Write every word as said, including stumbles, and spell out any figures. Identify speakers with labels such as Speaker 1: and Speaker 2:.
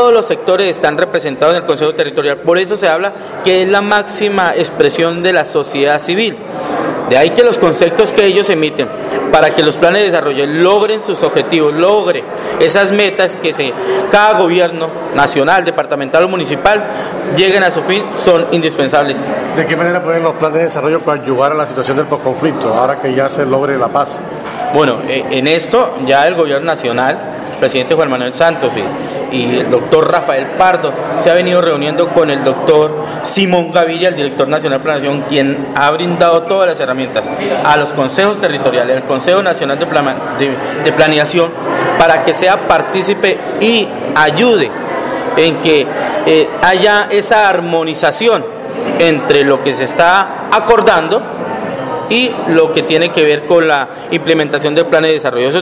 Speaker 1: todos los sectores están representados en el Consejo Territorial. Por eso se habla que es la máxima expresión de la sociedad civil. De ahí que los conceptos que ellos emiten para que los planes de desarrollo logren sus objetivos, logren esas metas que se, cada gobierno nacional, departamental o municipal lleguen a su fin, son indispensables.
Speaker 2: ¿De qué manera pueden los planes de desarrollo ayudar a la situación del posconflicto, ahora que ya se logre la paz?
Speaker 1: Bueno, en esto ya el gobierno nacional, el presidente Juan Manuel Santos y, y el doctor Rafael Pardo se ha venido reuniendo con el doctor Simón Gaviria, el director nacional de Planeación, quien ha brindado todas las herramientas a los consejos territoriales, al Consejo Nacional de, Plan, de, de Planeación, para que sea partícipe y ayude en que eh, haya esa armonización entre lo que se está acordando y lo que tiene que ver con la implementación del plan de desarrollo.